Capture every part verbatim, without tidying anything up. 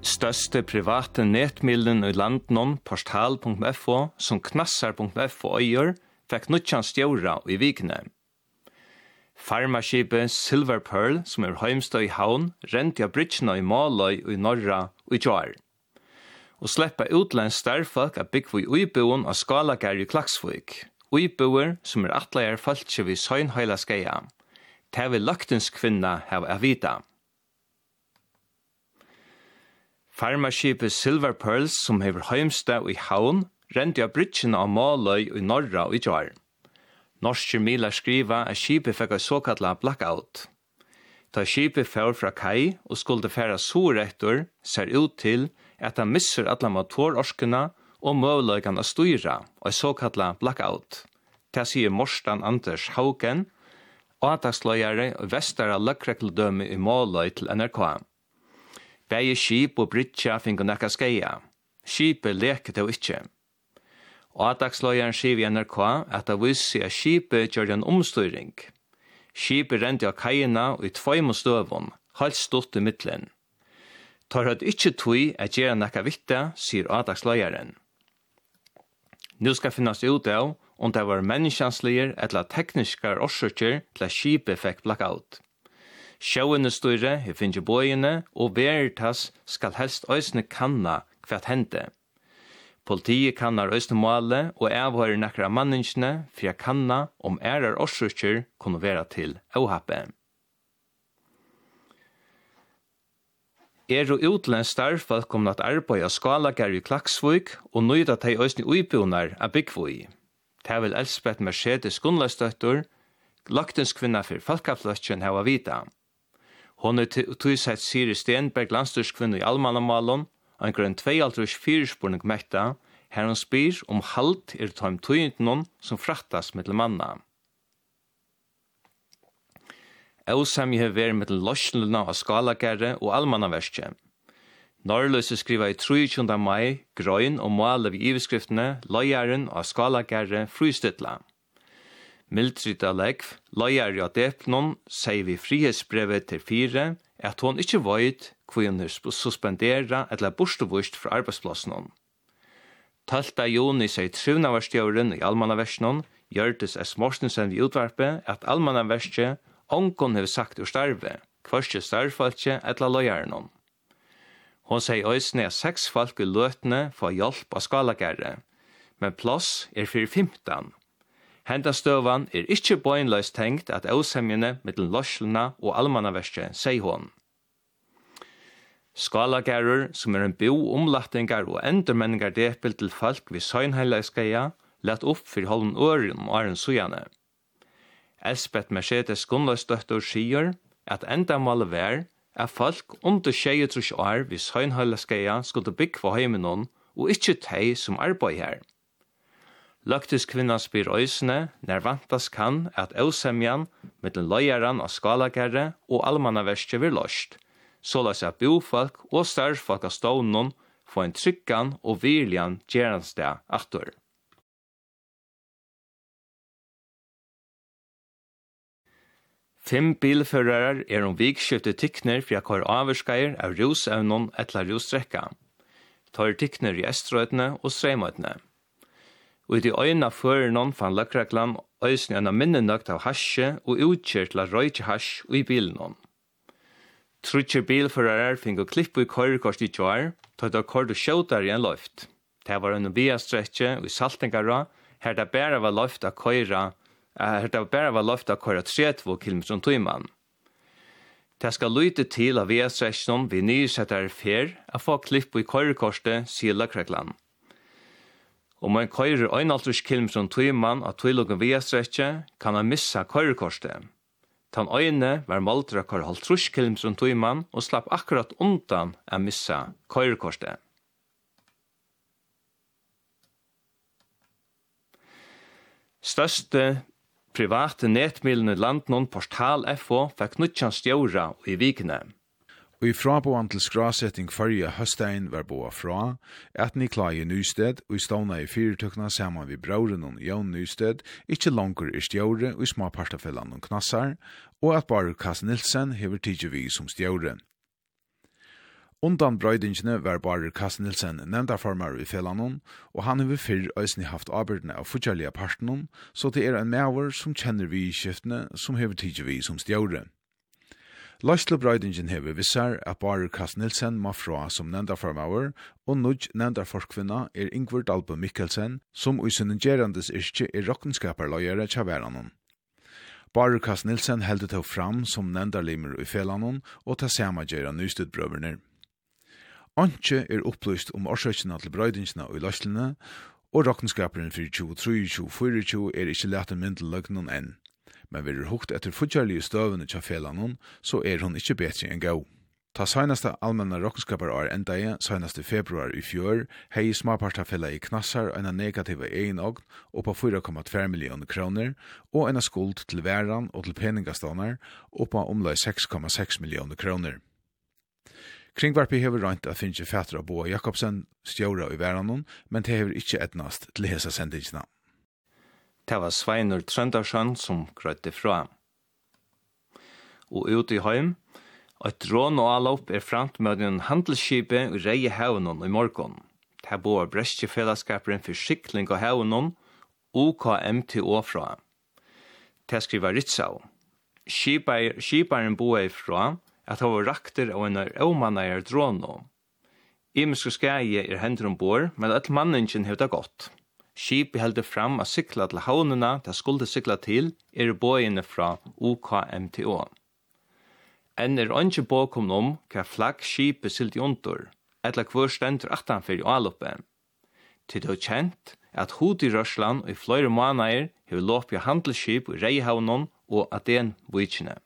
største private netmidlen i landet, portal punkt f o, som knassar punkt f o øyer, fikk nødtjan stjåra i vikene. Farmaskipet Silver Pearl, som er heimstøy i havn, rent av bridgene i Maløy og i Norra og i Jar. Og sleppa utlensk starfolk av byggvig uiboen av Skalagar i Klaksvik. Uiboer som er atleier falskje vid søgnhøyla skeia. Det vil laktens kvinna hava av vita. Farmaskipet Silver Pearls, som hever heimstad i havn, rent av bridgene av Maløy og i Norra og i Jar. Norske milar skriva at skipet fikk en såkalla blackout. Da skipet fær fra kai og skulle færa sorettor, ser ut til at han misser alle motororskene og møvløkene å styra, og en såkalla blackout. Det sier Morstan Anders Haugen, avtaksløyere og vestare løkkrekkeldømme i Måløy til N R K. Begge skip og bridja finner nekka skeia. Skipet leker det ikke. Avtaksløyeren skriver i N R K at det viser at skipet gjør en omstyring. Skipet rente av kajina og i tveim og støvun, halvt stått i midtlen. Tar hørt ikke tøy at gjøre nekka vitte, sier avtaksløyeren. Nå skal finnes ut av om det var menneskjanslige eller tekniske årsaker til at skipet fikk blackout. Sjående styrre har finnet bøyene, og Veritas skal helst øysene kanna hva hendte. Politiet kannar øysene måle og avhører nekker av manningene for å kanna om ærer årsaker kunne være til avhappet. Er og utlensk starfolk kom at arbeide av Skalagar i Klaksvik og nøyda til øysene uibonar av Byggvøy. Det vil Elspeth Mercedes Gunnlaugstøtter, laktens kvinna for Falkafløtjen hava vita. Hon er tøysett Siri Stenberg, landstyrskvinna i Almanamalen, og en grønn tveialtrus fyrspurning mekta, her hun spyr om halt er tøym tøyntnon som frattas mittel manna. Ausamje har vært mittel losluna av Skalagarre og Almanaverskje. Norrløse skriva i tjuende mai, grøyn og måle ved iveskriftene, løyeren av Skalagarre frystidla. Mildrita Legv, løyere av Depnon, sier vi frihetsbrevet til fire, at hun ikke vet hvor hun er suspendera eller borstevust fra arbeidsplassen. tolvte juni sier trunavarsstjåren i Almanaversjonen, Gjørtes S. Mortensen i utvarpet, at Almanaverskje ångon har sagt ur starve, hverske starvfalkje eller løyeren. Hon sier øysene at seks folk i løtene får hjelp av Skalagarre, men plass er for femten. Hendastøvan er ikke bøynløst tenkt at avsemjene mellom Lorslena og Almanaverskje, sier hon. Skalagarrer, som er en bo omlattingar og endermenningar depel til folk ved søgnheilagskeia, lett opp for halven åren om åren sujane. Elspeth Mercedes Gunnlaugstøtter sier at endamålet var at folk under tjuetre år ved søgnheilagskeia skulle bygge for heimenon og ikke teg som arbeid her. Løktis kvinnan spyr øysene når vantas kan at avsemjan mellom løyeren av Skalagarre og Almanaverskje vil løst, såleis at bofolk og starfolk av stånden får en tryggan og virlian gjerandsteg aktor. Fem bilførere er om vikskjøpte tikkner for å køre avvarskeier av rusevnen eller russtrekka. Tar tikkner i Estrøytene og Streimøytene. Og i de øyne føreren fann løkreglan øysene en av minnenøkt av hasje og utkjørt til å røyke hasj i bilen. Trutcher bilførere fikk å klippe i kørekost i tjoar, tatt av kord og skjøter i en løft. Det var en biastrekje og i Saltingara, her det bare var løft av køyre, her det bare var løft av køyre trettio kilometer tøyman. Det skal lyte til av biastrekjen vi nysetter fer å få klippe i kørekostet, sier løkreglan. Om man køyrer einhalvtrýss kilometer tøyman av tøylukken viastrekje, kan man missa køyrekostet. Tan øyne var måltra køyre halvtrýss kilometer tøyman og slapp akkurat undan å missa køyrekostet. Største private netmiddelen i landet, Portal F O, fikk nødtjan stjåra i vikene. Og i fraboan til skrasetting fyrja høstein var boa fra, at Niklai Nysted og i stavna i fyrtøkna saman vi brauren og Jon Nysted ikkje langer er stjåre og i småpartafellan og knassar, og at bare Kass Nilsen hever tidsi vi som stjåre. Undan brøydingene var Barer Kass-Nilsen nevndarformer i Felanon, og han har fyrr øysni haft arbeidene av futjarlige partenon, så det er en maver som kjenner vi i skiftene som hever tidsi vi som stjåre. Løslebrøydingen hever vissar at Barer Kass-Nilsen må fra som nevndarformer, og nudj nevndarforkvinna er Ingvar Dalbo Mikkelsen, som i sin gerandes yrke er rokkenskaperløyere tja veranon. Barer Kass-Nilsen heldet til fram som nevndarlimer i Felanon, og ta samme gjerra nystudbrøverner. Antje er opplyst om årsøkene til brøydingene og i løslene, og rokkenskaperen for tjuetre tjuefire er ikke lett en myndel løgnen enn. Men vil er hukt etter futjarlige støvene til Felanon, så er hun ikke bedre enn gå. Ta senaste allmänna rokkenskapar er enda i, senaste februar i fjör, hei smapartafella i knassar en negativa egenogn oppa fyra komma två miljoner kroner, og en skuld til væran og til peningastånar oppa omlai sex komma sex miljoner kroner. Kringvarpi hever rønt at finnje fætra Boa Jakobsen stjóra i væranon, men det hever ikkje etnast til hesa sendingsna. Det var Sveinur Trøndarsson som grøtte fra. Og ute i heim, et rån og allop er framt med en handelsskipe i reie haunon i morgon. Det bor brestje fellesskaperen for skikling av haunon, O K M T O fra. Det skriver Ritzau. Skiparen bor ifra at han var rakter av en åmanneier dråno. Imiske skæje er hendur ombord, men at manningen hevda godt. Skipet heldur fram at sykla til haunena det skulle sykla til er bågene fra O K M T O. Enn er ikke påkommet om hva flagg skipet silt i under, etla hver stendur attanfyr i alloppe. Til det er kjent at hod i Røsland og i flere måneder har låpet handelsskip i Reihavnon og Aten-bøykene.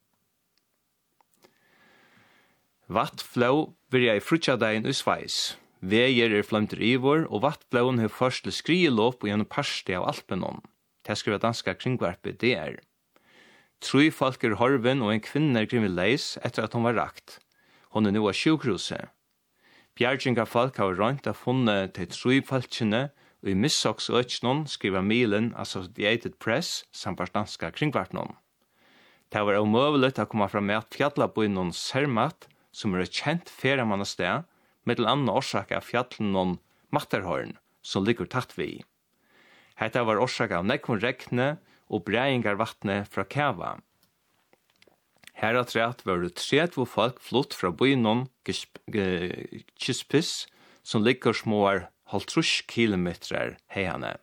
Vattflå blir i frutjadegin i Sveis. Veger er flamter ivor, og vattflåen har først til skrielåp og gjennom parsti av Alpenon. Det skriver danska kringvarpet D R. Troi folk er horven og en kvinne er grimmel leis etter at hun var rakt. Hun er nu av sjukhuset. Bjerginga folk har rønt av funnet til troi folkene, og i missoks øknon skriver Milen Associated Press samt danska kringvarpnon. Det var omøvelet å komme fra med at fjallabøynon Sermat, som er et kjent feriemannasted, med til annen årsak av fjallenon Matterhorn, som ligger tatt vi. Hetta var årsak av nekvun rekne og breingar vattne fra Kava. Her at rett var det tredje folk flott fra bøynon Kispis, som ligger småar halvtrus kilometer heiane.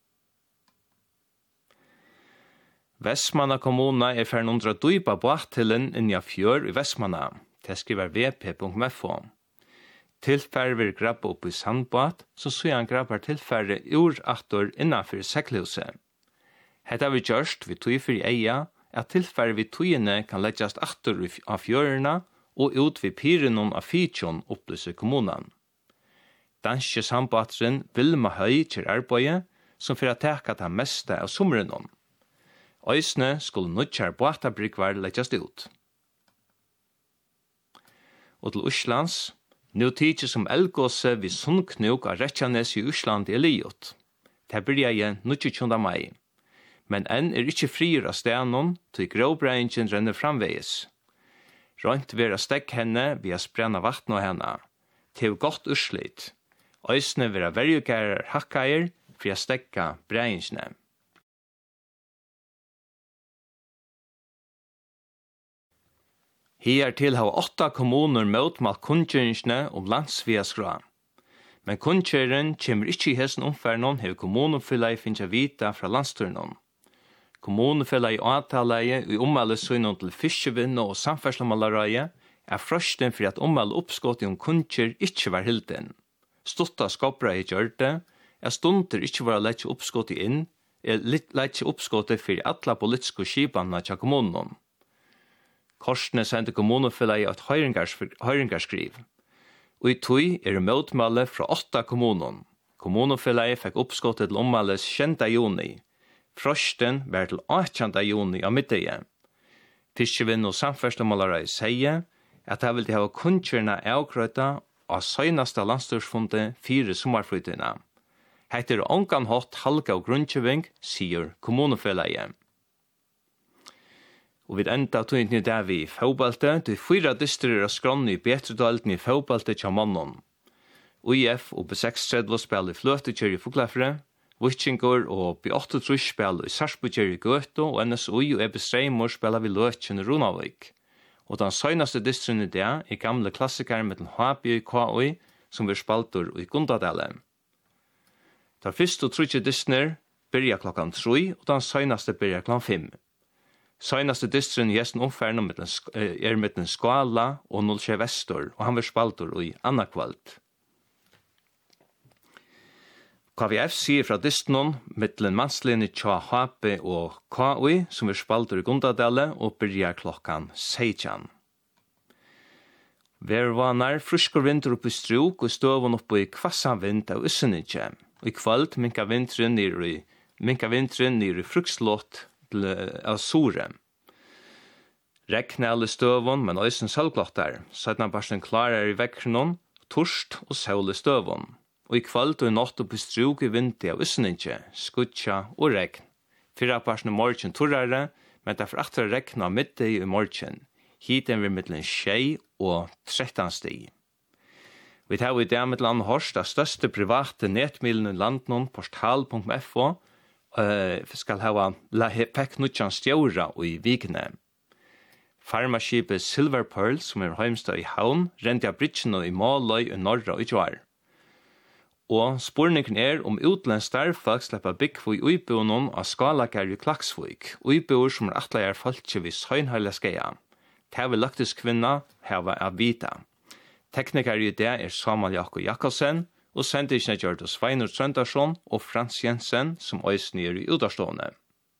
Vestmanna kommuna er fern undra duipa båttillen inni av fjør i Vestmanna. Det skriver v p punkt f o. Tilfære vil grabba opp i sandbåt, så søyan grabbar tilfære ur attor innanfyr seglhuset. Hetta vi gjørst vi tøy fyrir eia, at tilfære vi tøyene kan leggjast attor av fjørena og ut vi pyrenon av fyrtjon opplyser kommunan. Danske sandbåtren Vilma Høy til arbeid, som fyrir at teka ta meste av somrenon. Øysne skulle nødkjær båtabrikvar leggjast ut. Og til Oslands, nu tidsi som elgåse vi sunnknuk av Rettjanes i Osland i Eliot. Det byrja jeg tjuende mai. Men enn er ikkje frier av stenon, til gråbreingen renner framvegis. Rønt vera stekk henne via sprenna vattn og henne. Til godt urslit. Øysne vera verjugærer hakkaier for å stekka breingene. Her til har åtta kommuner motmalt kunnkjøringsne om landsviaskra. Men kunnkjøren kommer ikke i hesten omferden hev kommunefyllet finnes vita fra landstyrnen. Kommunefyllet i avtaleie i omvalget søgnen til fiskevinne og samferdslemalareie er frøsten for at omvalget oppskått i om kunnkjør ikke var hilden. Stotta skapra i gjørte, er stunder ikke var lett oppskått i inn, er lett oppskått for alle politiske skipene til kommunen. Korsene sendte kommunefyllet i et høyringarskriv. Og i tog er det møtmålet fra åtta kommunen. Kommunefyllet fikk oppskottet til ommålet tjente juni. Frosten var til åttende juni av middag. Fiskevinn og samferdslemålere sier at de vil ha kunnkjørende avkrøyta av søgnaste landstyrsfundet fire sommerflytene. Heter ångan hatt halka og grunnkjøving, sier kommunefyllet. Og vi enda tog inn i det vi fotballte, til fyra distrer av skrånne i Betredalten i fotballte til mannen. U I F og B seks tredje spiller i Fløtekjør i Foglafre, Vikingur og B åtte trus spiller i Sarsbukjør i Gøto, og N S U og E B Streimor spiller vi Løtjen i Runavik. Og den søgnaste distren i det er gamle klassikere med den H B og K O, som vi spalter i Gundadale. Den første og tredje distner byrja klokkan tre, og den søgnaste byrja klokkan fem. Søgnaste distren i gjesten omferden er med den Skala og Nullkje Vestor, og han vil spalter i Anna Kvalt. K V F sier fra distnon mittlen mannslinje tja H B og K O, som vil spalter i Gundadale, og byrja klokkan seksten. Vervanar fruskor vinter opp i struk, og støvun opp i kvassa vind av Ussenitje. Og i kvalt minka vinteren nir i, minka vinteren nir i frukslått av Sore. Rekne alle støvun, men øysen sølglottar. Sætna barsten klarar i vekkrenon, torst og søl i støvun. Og i kvalt og i natt opp i struk i vinter av Ussenitje, skutja og rekn. Fyra barsten i morgen torrare, men derfor atra rekna middag i morgen. Hiten vil mittlen tjei og trettan stig. Vi tar i det mittlen hørst av største private netmiddelen i landnon, portal punkt f o, uh, skal hava la pekk nutjan stjåra og i vikene. Farmaskipet Silver Pearl, som er heimstad i Havn, rent av bridgen og i Måløy og Norra og Joar. Og spurningen er om utlendt starfag slipper byggfug i uibonen av skalakar i Klaksvig, uibor som er atleier falskje vid søgnhøyla skeia. Tæve laktis kvinna heva av vita. Tekniker i det er Samuel Jakob Jakobsen, og sendisene gjør det Sveinur Trøndarsson og Frans Jensen, som øysen er i udarstående.